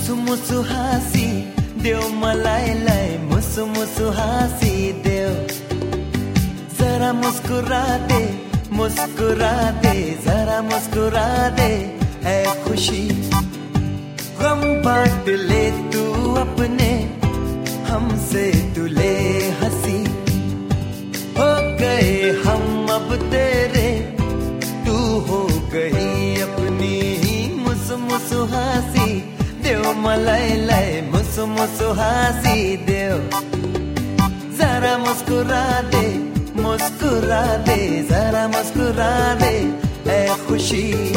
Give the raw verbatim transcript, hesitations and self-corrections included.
मुसु मुसु हाँसी देव मलाइलाई, मुसु मुसु हाँसी देव। जरा मुस्कुरा दे, मुस्कुरा दे, जरा मुस्कुरा दे ऐ खुशी। गम बांट ले तू अपने, हमसे तू ले हंसी। हो गए हम अब तेरे, तू हो गई अपनी ही। मुसु मुसु हाँसी देव मलाइलाई, मुसु मुसु हाँसी देव। जरा मुस्कुरा दे, मुस्कुरा दे, जरा मुस्कुरा दे ऐ खुशी।